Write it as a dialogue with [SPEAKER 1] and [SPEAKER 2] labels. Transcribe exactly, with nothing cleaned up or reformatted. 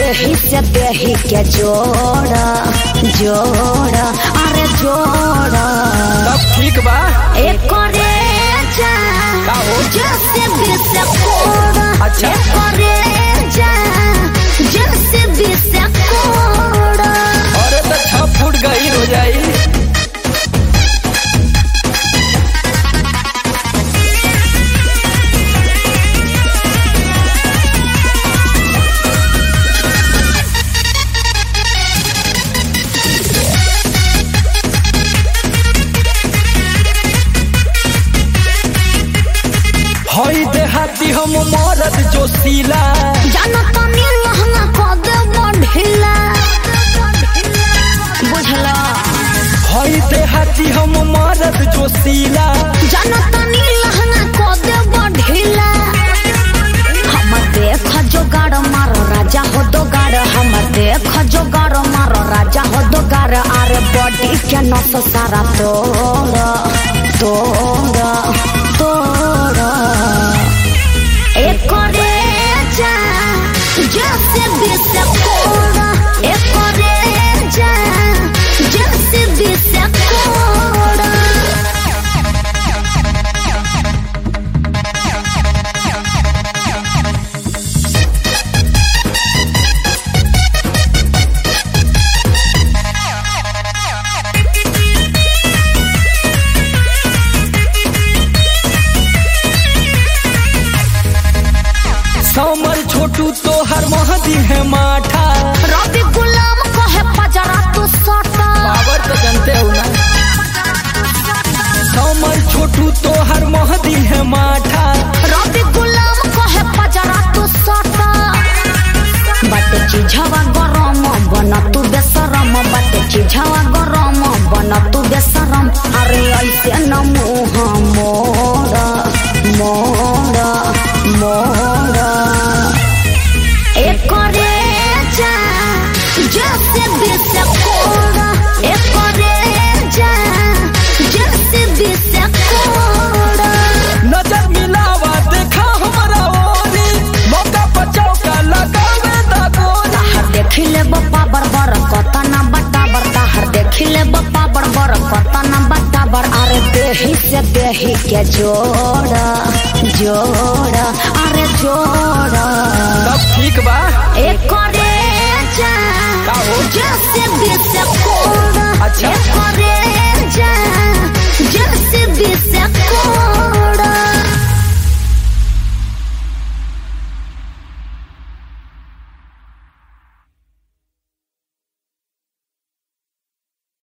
[SPEAKER 1] देही से देही के जोड़ा जोड़ा अरे जोड़ा
[SPEAKER 2] सब ठीक बा
[SPEAKER 1] एक करे जा जैसे बिसे कोड़ा
[SPEAKER 2] अच्छा
[SPEAKER 1] एक करे जा जैसे बिसे कोड़ा
[SPEAKER 2] अरे तो छह फुट गई हो जाई। हई देहाती हम मरद जोशीला
[SPEAKER 1] जानो तनी लहंगा कद बढ़िला बुझला।
[SPEAKER 2] हई देहाती हम मरद जोशीला
[SPEAKER 1] जानो तनी लहंगा कद बढ़िला। हम देख जोगाड़ मारो राजा हो दो गाड़ हम देख जोगाड़ मारो राजा हो दो गाड़ अरे बॉडी के नस सारा तोड़ तोड़ तोड़ एक करे जा जैसे बिसे कोड़ा एक करे जा जैसे बिसे कोड़ा
[SPEAKER 2] समर छोटू तो हर महदी है माठा
[SPEAKER 1] रवि गुलाम कहे पजरा तू सटा
[SPEAKER 2] पावर तो जानते हो ना। समर छोटू तो हर महदी है माठा
[SPEAKER 1] रवि गुलाम कहे पजरा तू सटा बाटे चिझवा गरम बन तू बेसरम बाटे चिझवा गरम बन तू बेसरम अरे ऐसे न मुँह मोड़ मोड़ मोड़ एक करे जा जैसे बिसे कोड़ा एक करे जा जैसे बिसे कोड़ा
[SPEAKER 2] नजर मिलावा देखा हमारा ओरी मौका पर चौका लगावे दा गोरी
[SPEAKER 1] हर देखी ले बप्पा बरबर कतना बट्टा बरता हर देखी ले बप्पा बरबर कतना बट्टा बर अरे देही से देही के जोड़ा जोड़ा अरे जोड़ा
[SPEAKER 2] सब ठीक बा
[SPEAKER 1] एक करे जा जैसे बिसे कोड़ा
[SPEAKER 2] अच्छा
[SPEAKER 1] एक करे जा